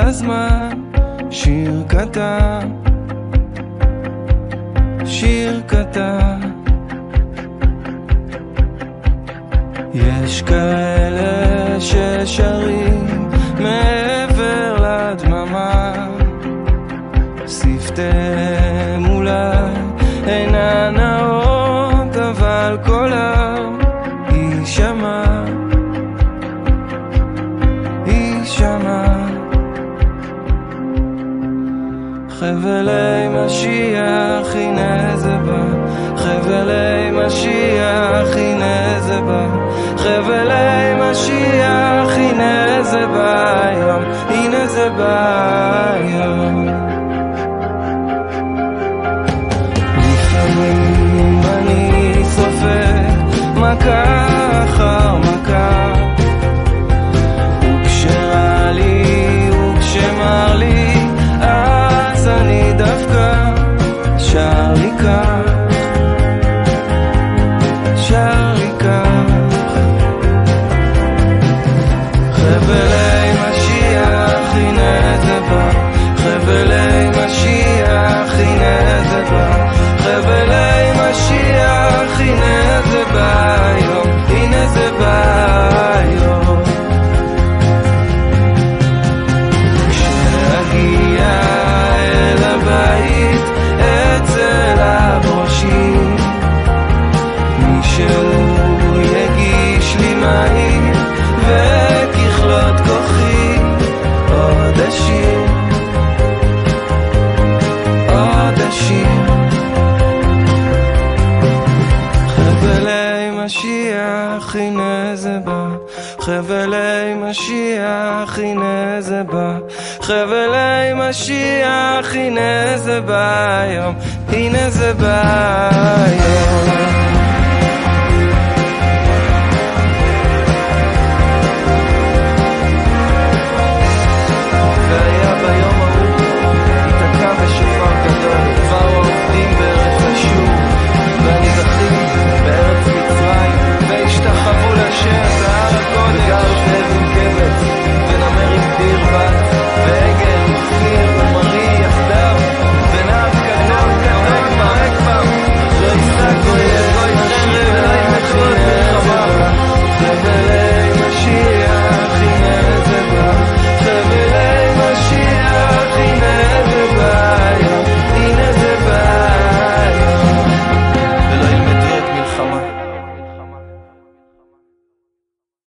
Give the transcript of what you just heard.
הזמן, שיר קטן, שיר קטן. יש כאלה ששרים מעבר לדממה, שפתיהם אולי אינן נאות, אבל קולם יישמע, יישמע. חבלי משיח הנה זה בא, חבלי משיח הנה זה בא, חבלי משיח הנה זה בא היום, הנה זה בא היום. לפעמים אני סופג מכה אחר מכה, וכשרע לי וכשמר לי אז אני דווקא שר לי כך, שר לי כך. חבלי משיח הנה זה בא, חבלי משיח הנה זה בא, חבלי משיח הנה זה בא היום, הנה זה בא היום. כשאגיע אל הבית אצל הברושים, מישהו יגיש לי מים וככלות כוחי עוד השיר, עוד השיר. חבלי משיח הנה זה בא, חבלי משיח הנה זה בא, חבלי משיח הנה זה בא היום, הנה זה בא היום.